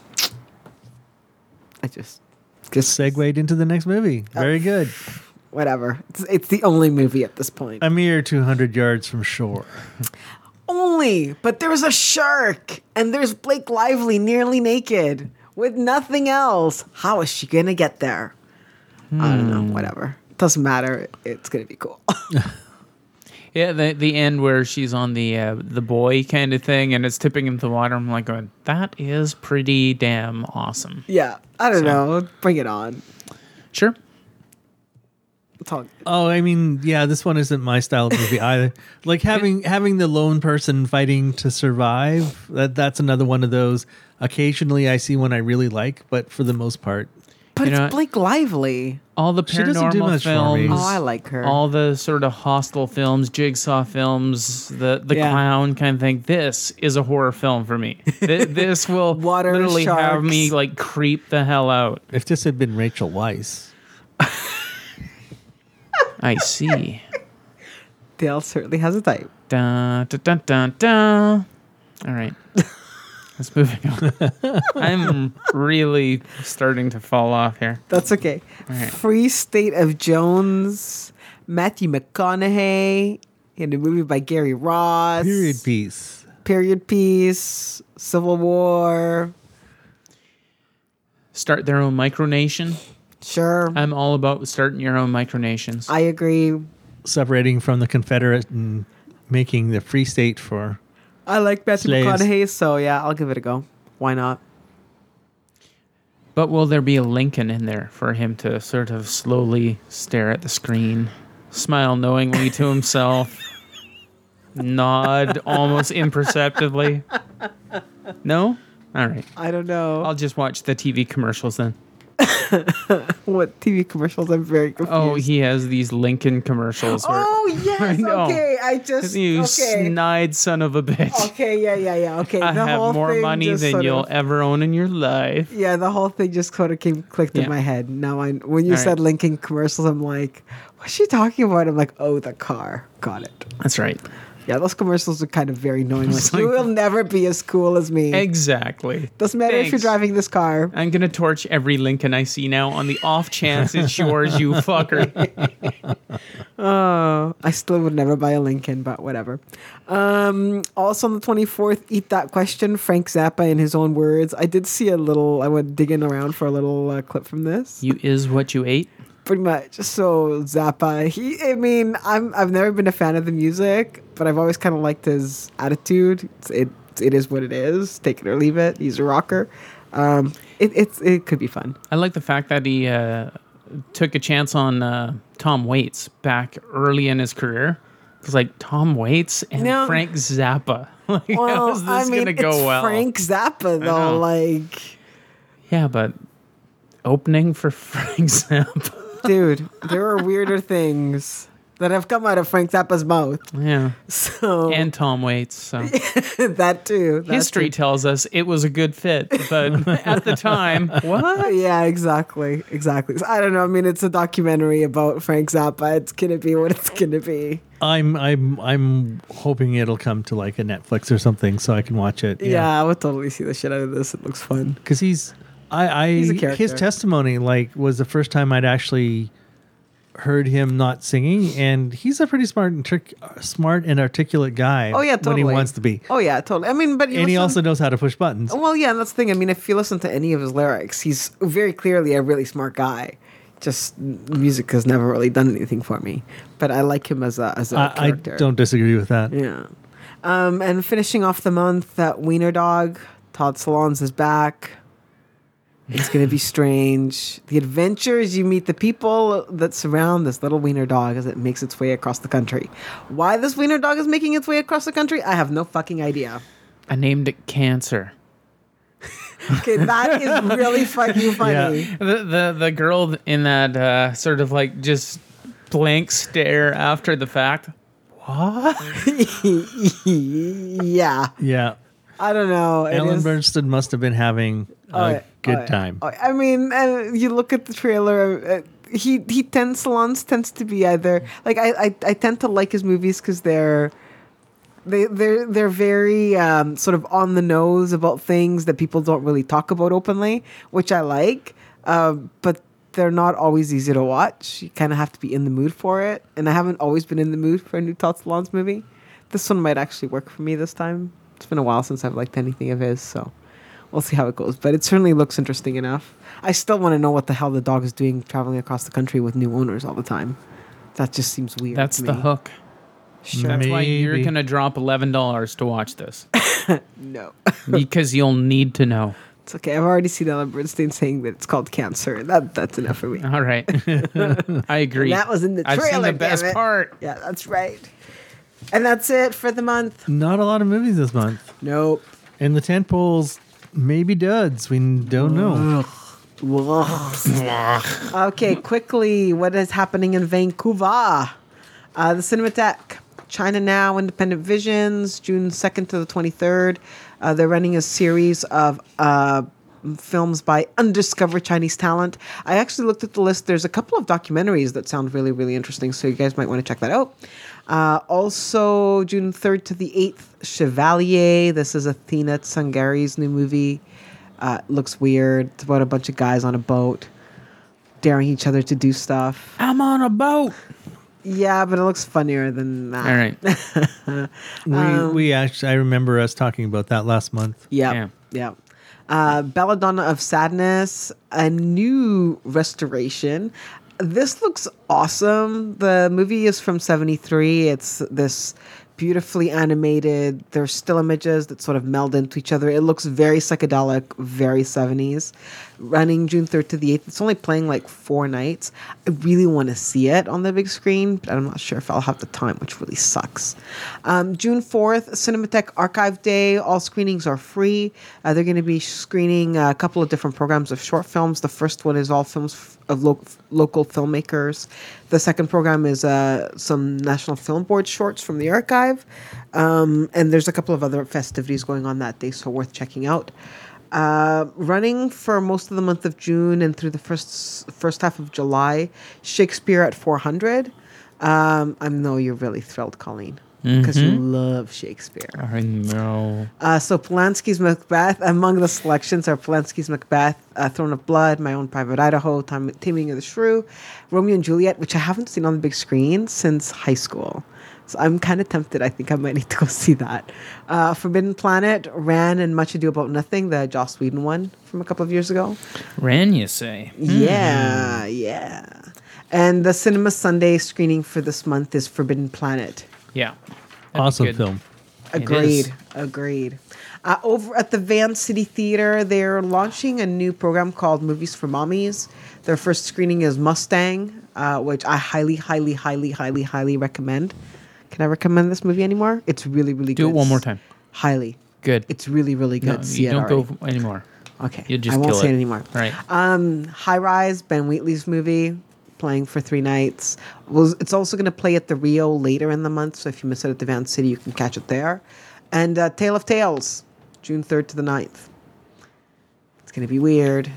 I just Segued into the next movie. Very good. whatever. It's the only movie at this point. A mere 200 yards from shore. Only, but there's a shark and there's Blake Lively nearly naked with nothing else. How is she gonna get there? I don't know. Whatever. Doesn't matter. It's gonna be cool. Yeah, the end where she's on the boy kind of thing and it's tipping into the water. I'm like going, that is pretty damn awesome. Yeah. I don't know. Bring it on. Sure. It's all good. Oh, I mean, yeah, this one isn't my style of movie either. Like having the lone person fighting to survive, that's another one of those. Occasionally I see one I really like, but for the most part, But You know it's what? Blake Lively. All the She doesn't do paranormal much for me. films. Oh, I like her. All the sort of Hostel films, Jigsaw films, the Yeah. clown kind of thing. This is a horror film for me. This will Water, literally have sharks. me like creep the hell out. If this had been Rachel Weisz, I see. Dale certainly has a type. Dun, dun, dun, dun, dun. All right. Let's moving on. I'm really starting to fall off here. That's okay. right. Free State of Jones, Matthew McConaughey in a movie by Gary Ross. period piece. Period piece. Civil War. Start their own micronation. Sure. I'm all about starting your own micronations. I agree. Separating from the Confederate and making the free state for. I like Matthew Slaves. McConaughey, so yeah, I'll give it a go. Why not? But will there be a Lincoln in there for him to sort of slowly stare at the screen, smile knowingly to himself, nod almost imperceptibly? No? All right. I don't know. I'll just watch the TV commercials then. What TV commercials? I'm very confused. Oh, he has these Lincoln commercials. Where, Oh, yes. I know. Okay. I just. you Okay. snide son of a bitch. Okay. Yeah. Okay. I the whole have more thing money just than sort you'll of- ever own in your life. Yeah, the whole thing just sort of clicked Yeah. in my head. Now, when you All said right. Lincoln commercials, I'm like, what's she talking about? I'm like, oh, the car. Got it. That's right. Yeah, those commercials are kind of very annoying. Like, It's you like- will never be as cool as me. Exactly. Doesn't matter if you're Thanks. driving this car. I'm gonna torch every Lincoln I see now on the off chance it's yours, you fucker. Oh, I still would never buy a Lincoln, but whatever. Also on the 24th, Eat That Question, Frank Zappa in his own words. I did see I went digging around for a little clip from this. You is what you ate. Pretty much. So Zappa, I've never been a fan of the music, but I've always kind of liked his attitude. It is what it is. Take it or leave it. He's a rocker. It could be fun. I like the fact that he took a chance on Tom Waits back early in his career. It's like Tom Waits and No. Frank Zappa. Like, how is this gonna go it's well? Frank Zappa know. though. Like, Yeah, but opening for Frank Zappa. dude, there are weirder things that have come out of Frank Zappa's mouth. Yeah, So and Tom Waits. So that too. that history too. tells us it was a good fit, but at the time, what? Yeah, exactly. So, I don't know. I mean, it's a documentary about Frank Zappa. It's gonna be what it's gonna be. I'm hoping it'll come to like a Netflix or something so I can watch it. Yeah, I would totally see the shit out of this. It looks fun. Because he's a his character. testimony was the first time I'd actually heard him not singing, and he's a pretty smart and articulate guy. Oh yeah, totally. when he wants to be, Oh yeah, totally. I mean, but and he also knows how to push buttons. Well, yeah, and that's the thing. I mean, if you listen to any of his lyrics, he's very clearly a really smart guy. Just music has never really done anything for me, but I like him as a I character. don't disagree with that. Yeah. And finishing off the month, that Wiener Dog, Todd Solondz is back. It's going to be strange. The adventures, you meet the people that surround this little wiener dog as it makes its way across the country. Why this wiener dog is making its way across the country, I have no fucking idea. I named it Cancer. Okay, that is really fucking funny. The girl in that sort of like just blank stare after the fact. What? Yeah. Yeah, I don't know. It Ellen is- Burstyn must have been having a good time. I mean, you look at the trailer. Solondz tends to be either like I tend to like his movies because they're very sort of on the nose about things that people don't really talk about openly, which I like. But they're not always easy to watch. You kind of have to be in the mood for it, and I haven't always been in the mood for a new Todd Solondz movie. This one might actually work for me this time. It's been a while since I've liked anything of his, so we'll see how it goes. But it certainly looks interesting enough. I still want to know what the hell the dog is doing traveling across the country with new owners all the time. That just seems weird. That's to the me. hook. Sure. That's why you're Maybe. gonna drop $11 to watch this No. because you'll need to know. It's okay. I've already seen Ellen Bernstein saying that it's called Cancer. That's enough for me. All right, I agree. And that was in the I've seen trailer, the best damn it. part. Yeah, that's right. And that's it for the month. Not a lot of movies this month, Nope. and the tent poles maybe duds. We don't know. Okay, quickly, what is happening in Vancouver? The Cinematheque, China Now, Independent Visions, June 2nd to the 23rd. They're running a series of films by undiscovered Chinese talent. I actually looked at the list. There's a couple of documentaries that sound really, really interesting, so you guys might want to check that out. Also, June 3rd to the 8th, Chevalier. This is Athena Tsangari's new movie. Looks weird. It's about a bunch of guys on a boat daring each other to do stuff. I'm on a boat. Yeah, but it looks funnier than that. All right. We actually, I remember us talking about that last month. Yep. Belladonna of Sadness, a new restoration. This looks awesome. The movie is from 1973. It's this beautifully animated. There's still images that sort of meld into each other. It looks very psychedelic, very 70s. Running June 3rd to the 8th. It's only playing like 4 nights. I really want to see it on the big screen, but I'm not sure if I'll have the time, which really sucks. June 4th, Cinematheque Archive Day. All screenings are free. They're going to be screening a couple of different programs of short films. The first one is all films of local filmmakers. The second program is some National Film Board shorts from the archive. And there's a couple of other festivities going on that day, so worth checking out. Running for most of the month of June and through the first half of July, Shakespeare at 400. I know you're really thrilled, Colleen, because you love Shakespeare. I know. So Polanski's Macbeth, among the selections are Polanski's Macbeth, Throne of Blood, My Own Private Idaho, Taming of the Shrew, Romeo and Juliet, which I haven't seen on the big screen since high school. So I'm kind of tempted. I think I might need to go see that. Forbidden Planet, Ran, and Much Ado About Nothing, the Joss Whedon one from a couple of years ago. Ran, you say? Yeah. And the Cinema Sunday screening for this month is Forbidden Planet. Yeah. Awesome Good. film. Agreed. is. Agreed. Over at the Van City Theater, they're launching a new program called Movies for Mommies. Their first screening is Mustang, which I highly, highly, highly, highly, highly recommend. Can I recommend this movie anymore? It's really, really good. Do it one more time. Highly. Good. It's really, really good. No, See you it don't already. go anymore. Okay. You just I won't kill say it. it anymore. All right. High Rise, Ben Wheatley's movie, playing for 3 nights. It's also going to play at the Rio later in the month, so if you miss it at the Van City, you can catch it there. And Tale of Tales, June 3rd to the 9th. It's going to be weird.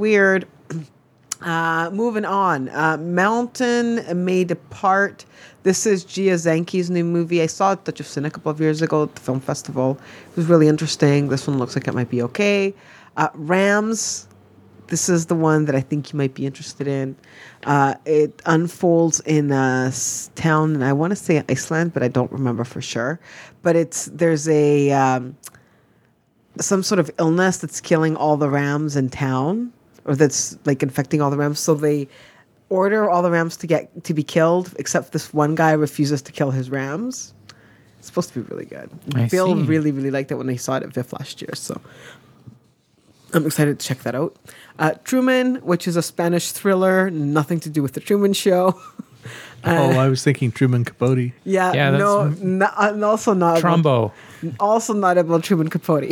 Moving on. Mountain May Depart. This is Gia Zanke's new movie. I saw Touch of Sin a couple of years ago at the film festival. It was really interesting. This one looks like it might be okay. Rams. This is the one that I think you might be interested in. It unfolds in a town, and I want to say Iceland, but I don't remember for sure. But there's a some sort of illness that's killing all the rams in town, or that's like infecting all the rams. So they order all the rams to be killed, except this one guy refuses to kill his rams. It's supposed to be really good. I Bill see. really, really liked it when he saw it at VIF last year. So I'm excited to check that out. Truman, which is a Spanish thriller, nothing to do with the Truman Show. I was thinking Truman Capote. Yeah, Yeah, that's- and also not Trumbo. also not about Truman Capote.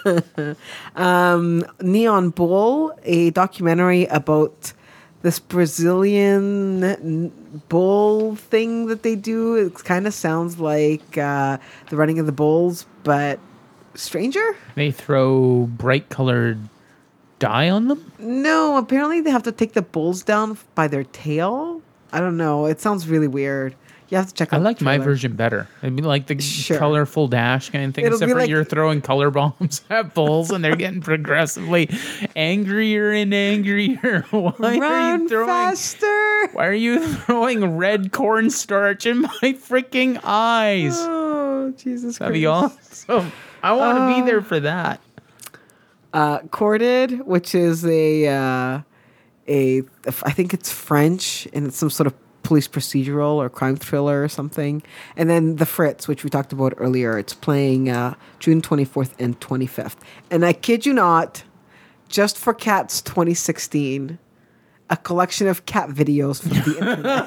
Neon Bull, a documentary about this Brazilian bull thing that they do. It kind of sounds like the running of the bulls, but stranger? They throw bright colored dye on them. No, apparently they have to take the bulls down by their tail. I don't know. It sounds really weird. You have to check out I the like my trailer. version better. It'd be like the Sure. colorful dash kind of thing, It'll except be for like- you're throwing color bombs at bulls and they're getting progressively angrier and angrier. Why are you Run throwing? faster! Why are you throwing red cornstarch in my freaking eyes? Oh, Jesus That'd be Christ. awesome. I want to be there for that. Corded, which is I think it's French, and it's some sort of police procedural or crime thriller or something. And then The Fritz, which we talked about earlier, it's playing June 24th and 25th. And I kid you not, Just for Cats 2016, a collection of cat videos from the internet.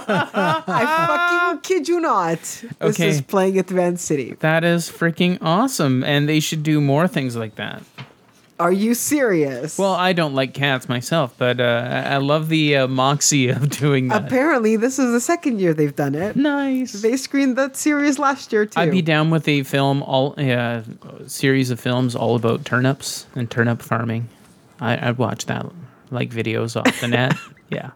I fucking kid you not. This Okay. is playing at the Van City. That is freaking awesome, and they should do more things like that. Are you serious? Well, I don't like cats myself, but I love the moxie of doing that. apparently this is the second year they've done it. Nice. They screened that series last year too. I'd be down with a series of films all about turnips and turnip farming. I'd watch that, like videos off the net. Yeah,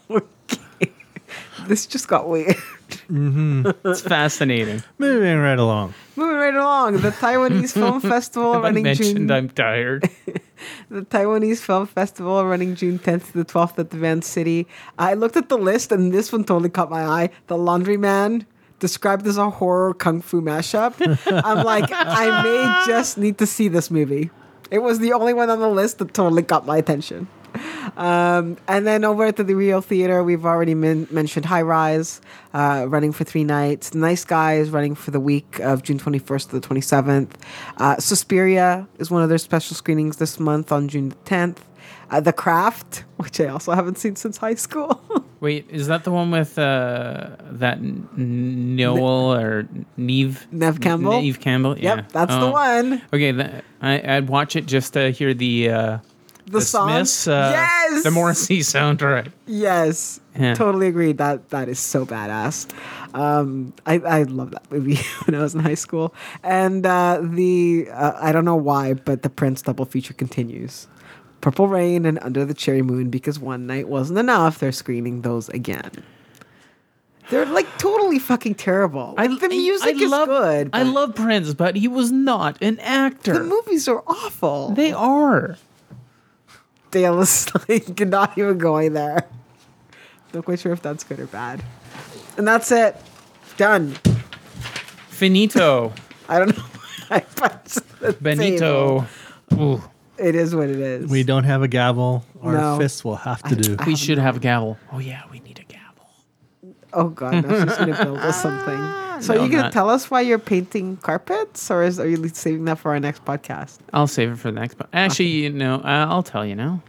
This just got weird. it's fascinating. Moving right along. Moving right along, the Taiwanese Film Festival Have I running mentioned June. I'm tired? The Taiwanese Film Festival running June 10th to the 12th at the Van City. I looked at the list and this one totally caught my eye. The Laundryman, described as a horror kung fu mashup. I'm like, I may just need to see this movie. It was the only one on the list that totally got my attention. And then over at the Rio Theater, we've already mentioned High Rise, running for 3 nights. Nice Guys running for the week of June 21st to the 27th. Suspiria is one of their special screenings this month on June 10th. The Craft, which I also haven't seen since high school. Wait, is that the one with that Noel or Neve? Neve Campbell? Neve Campbell, yeah. Yep, that's the one. Okay, I'd watch it just to hear the song? Smiths, Yes! the Morrissey soundtrack. Yes, Yeah. totally agreed. That is so badass. I love that movie when I was in high school. And I don't know why, but the Prince double feature continues. Purple Rain and Under the Cherry Moon, because one night wasn't enough. They're screening those again. They're like totally fucking terrible. Like, the music is good. I but love Prince, but he was not an actor. the movies are awful. They are. Dale is like not even going there. Not quite sure if that's good or bad. And that's it. Done. Finito. I don't know. I punched the Benito. table. Ooh, It is what it is. We don't have a gavel. Our No. fists will have to do. we should have a gavel. Oh yeah, we need a gavel. Oh god, now she's gonna build us something. So No, are you I'm gonna not. tell us why you're painting carpets, or are you saving that for our next podcast? I'll save it for the next. Actually, I'll tell you now.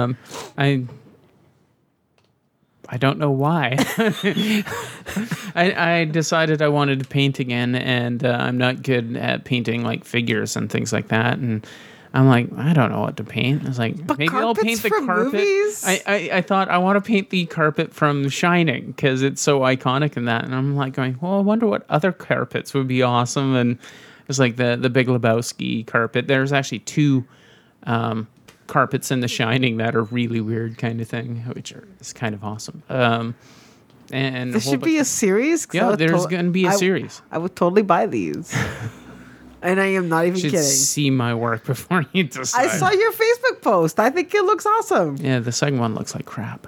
I don't know why. I decided I wanted to paint again, and I'm not good at painting like figures and things like that. And I'm like, I don't know what to paint. I was like, But maybe I'll carpets paint the from carpet. movies? I thought I want to paint the carpet from Shining because it's so iconic in that. And I'm like going, well, I wonder what other carpets would be awesome. And it's like the Big Lebowski carpet. There's actually 2 carpets in The Shining that are really weird kind of thing, which is kind of awesome. And This should be a series. 'Cause I yeah. would There's gonna be a series. I would totally buy these. And I am not even You should kidding. see my work before you decide. I saw your Facebook post. I think it looks awesome. Yeah, the second one looks like crap.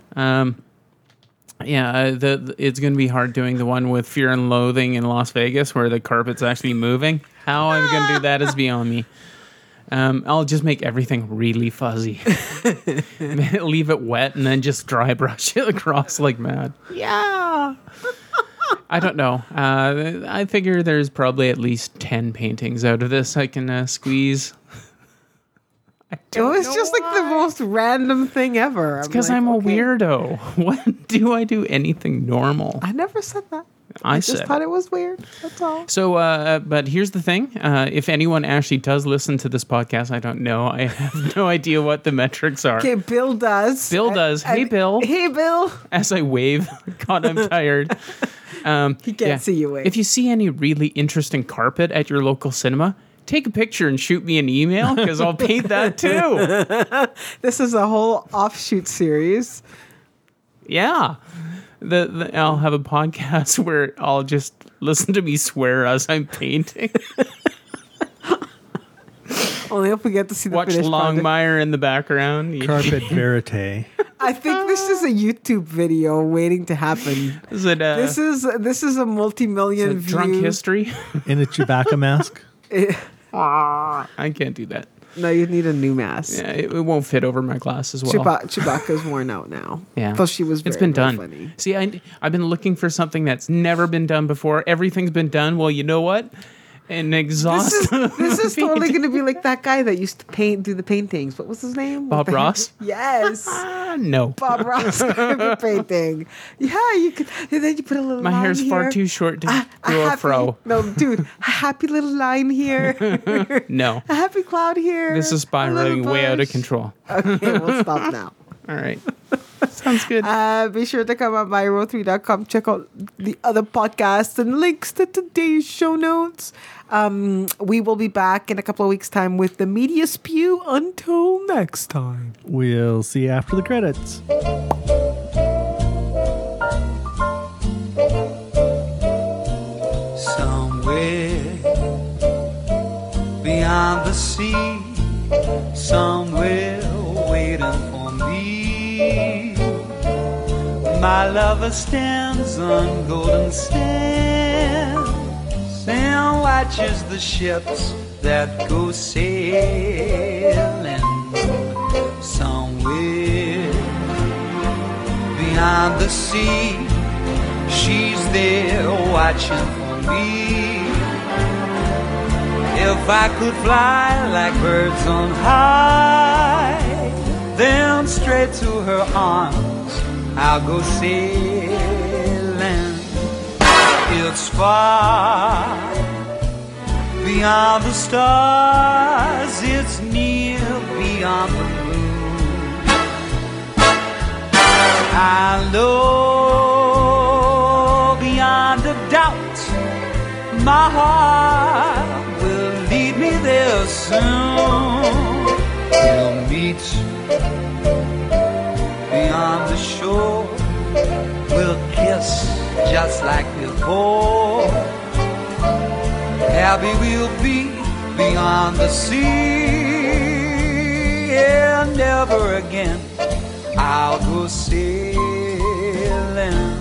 It's going to be hard doing the one with Fear and Loathing in Las Vegas where the carpet's actually moving. How I'm going to do that is beyond me. I'll just make everything really fuzzy. Leave it wet and then just dry brush it across like mad. Yeah. I don't know. I figure there's probably at least 10 paintings out of this I can squeeze. It was just like the most random thing ever. It's Because I'm a weirdo. When do I do anything normal? I never said that. I just said thought it was weird. That's all. So, but here's the thing. If anyone actually does listen to this podcast, I don't know. I have no idea what the metrics are. Okay, Bill does. Bill does. Hey, Bill. Hey, Bill. As I wave, God, I'm tired. He can't see you wave. If you see any really interesting carpet at your local cinema, take a picture and shoot me an email because I'll paint that too. This is a whole offshoot series. Yeah. I'll have a podcast where I'll just listen to me swear as I'm painting. Only if we get to see the Watch finished product. Longmire in the background. Carpet verite. I think this is a YouTube video waiting to happen. Is it This is a multi-million view. drunk history? In a Chewbacca mask. I can't do that. No, you need a new mask. Yeah, it won't fit over my glasses well. Chewbacca's worn out now. Yeah. Plus, she was. It's very, been very done. Funny. See, I've been looking for something that's never been done before. Everything's been done. Well, you know what? and exhaust. This is totally going to be like that guy that used to do the paintings. What was his name? Bob With the Ross? hair? Yes. No. Bob Ross the painting. Yeah, you could. And then you put a little My line hair's far here. too short to A grow a happy- fro. No, dude, a happy little line here. No. A happy cloud here. This is a little spiraling way out of bush. control. Okay, we'll stop now. All right. Sounds good. Be sure to come on myro3.com. Check out the other podcasts and links to today's show notes. We will be back in a couple of weeks' time with the Media Spew. Until next time. We'll see you after the credits. Somewhere beyond the sea, somewhere waiting for me, my lover stands on golden sands and watches the ships that go sailing. Somewhere beyond the sea, she's there watching for me. If I could fly like birds on high, then straight to her arms I'll go sailing. It's far beyond the stars, it's near beyond the moon. I know beyond a doubt my heart will lead me there soon. We'll meet beyond the shore, we'll kiss just like before. Happy we'll be beyond the sea, and never again I'll go sailing.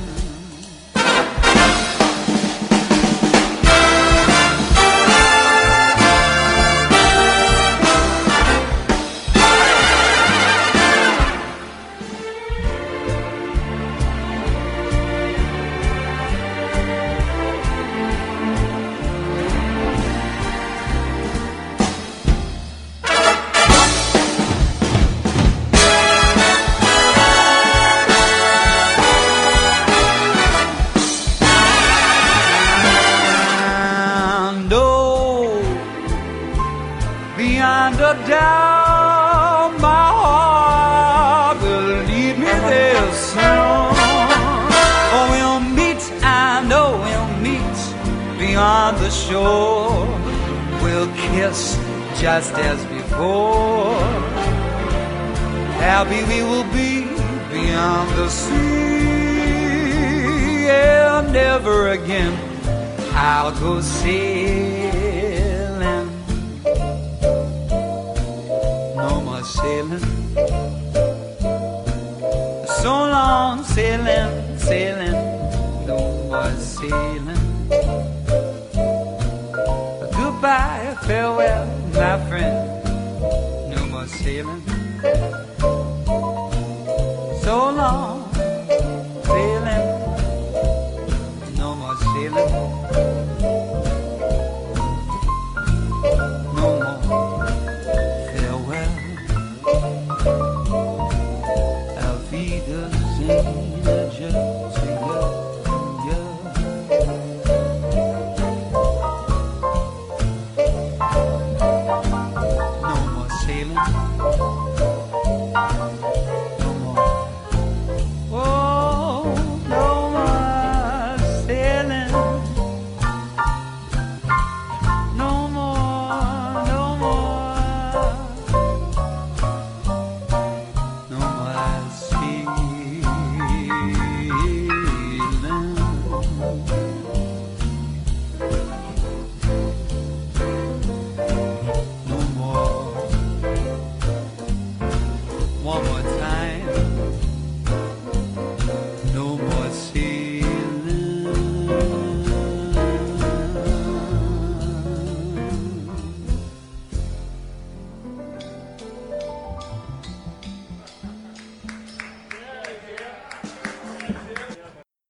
Beyond a doubt, my heart will lead me there soon. Oh, we'll meet, I know we'll meet beyond the shore. We'll kiss just as before. Happy we will be beyond the sea, and never again I'll go sailing. No more sailing. So long sailing, sailing. No more sailing. Goodbye, farewell, my friend. No more sailing. So long sailing. No more sailing. No more farewell. Auf Wiedersehen.